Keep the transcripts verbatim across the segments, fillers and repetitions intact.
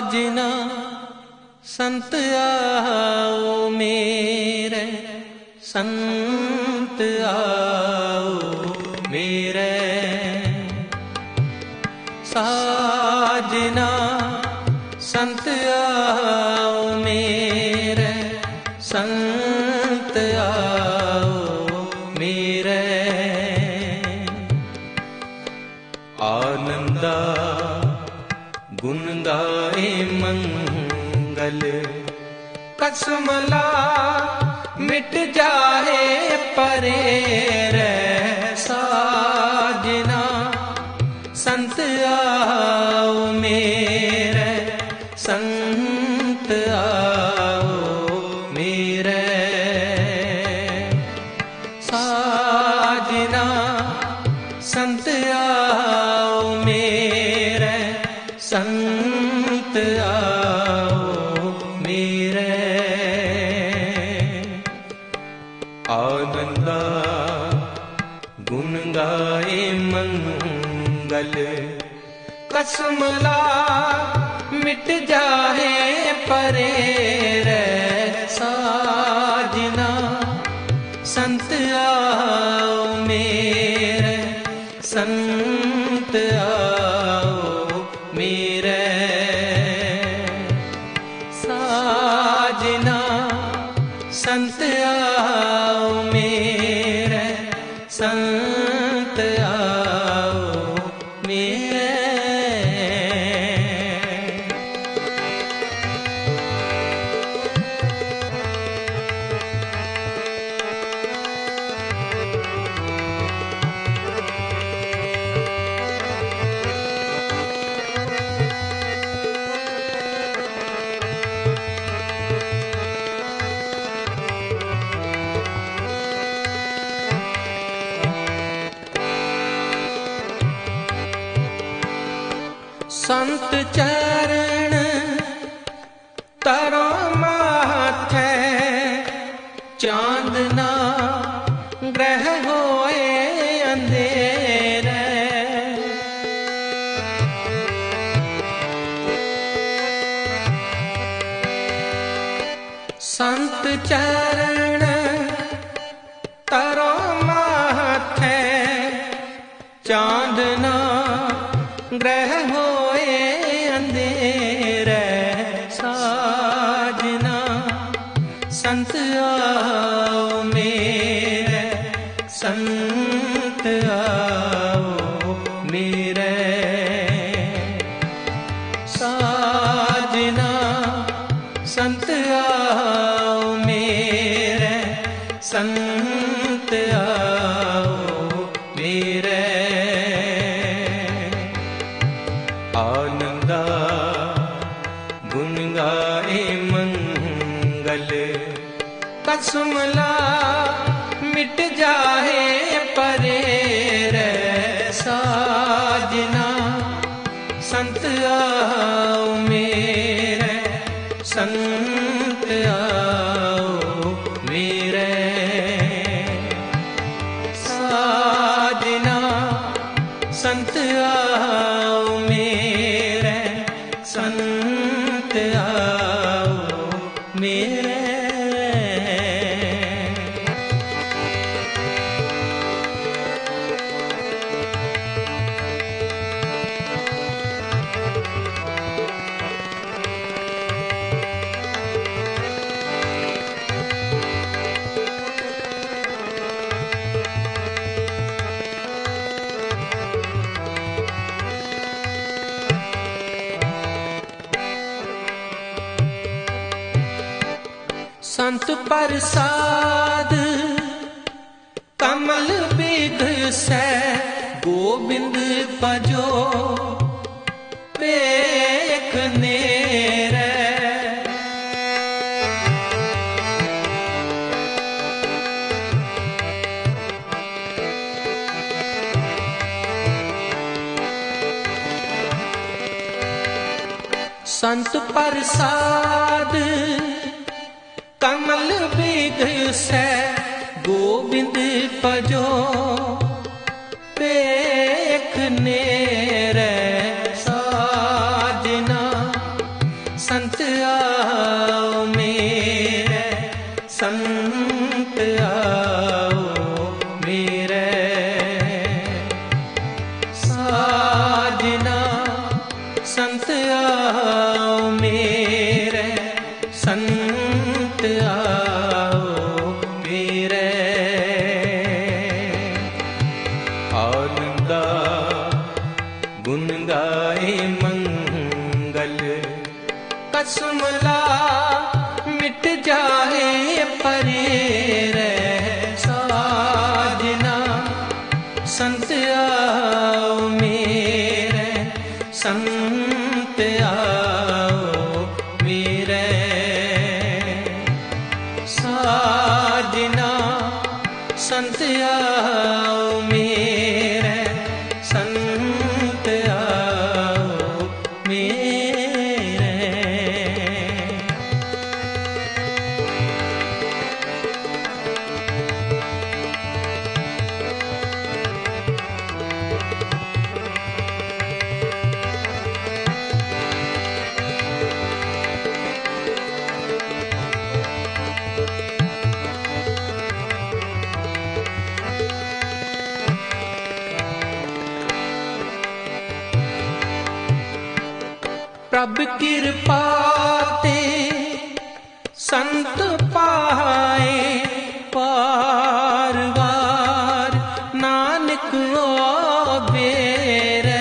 साजना संत आओ मेरे, संत आओ मेरे। साजना संत आओ मेरे, संत आओ मेरे। आनंदा गुण गाए मंगल, कसमला मिट जाए परे रे। साजना संत आओ मेरे, संत आओ मेरे। साजना संत आओ मेरे, संत आओ मेरे। आनंदा गुण गाए मंगल, कसमला मिट जाए परे रे। साजना संत आओ मेरे, संत आओ मेरे। साजना संत आओ मेरे, संत आओ मेरे। संत चरण तरो माथे, चांदना ग्रह होए अंधेरे। संत चरण तरो माथे, चांदना ग्रह होए अंधेरे। साजना संत आओ मेरे, संत आओ मेरे। साजना संत आओ मेरे, संत आओ मेरे। आनंदा गुण गाए मंगल, कसमला मिट जाए परे रे। साजना संत आओ मेरे, संत आओ मेरे। साजना संत आओ मेरे, संत आओ मेरे। संत प्रसाद कमल बिग से, गोविंद भजो देखने रे। संत प्रसाद कमल बिग से, गोविंद भजो देखने रे। साजना मंगल। कसम ला मिट जाए परे रह साजना, संत आओ मेरे संत आओ मेरे साजना, संत आओ मेरे संत आओ मेरे। प्रभ कृपा ते संत पाए पार वार, नानक ओ बेरै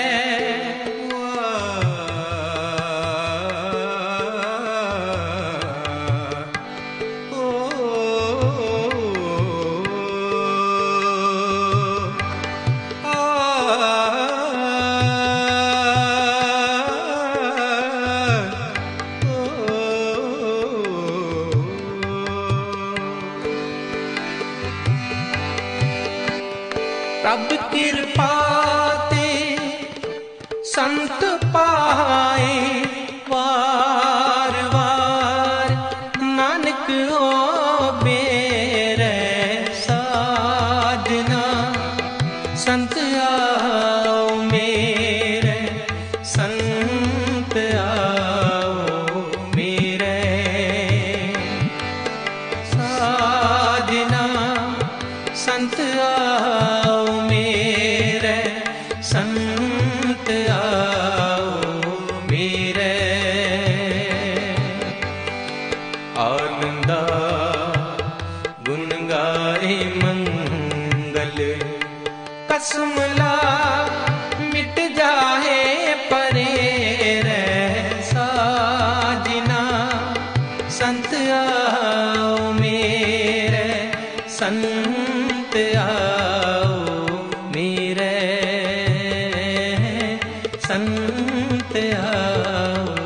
प्रभ कृपा ते संत पाए वार वार, नानक ओ बेरै साजना, संत आओ मेरे संत आओ मेरे साजना, संत आओ मेरे संत आओ मेरे। आनंदा गुण गाए मंगल, कसम ला मिट जाए परे रह साजना, संत आओ मेरे संत आओ मेरे संत आओ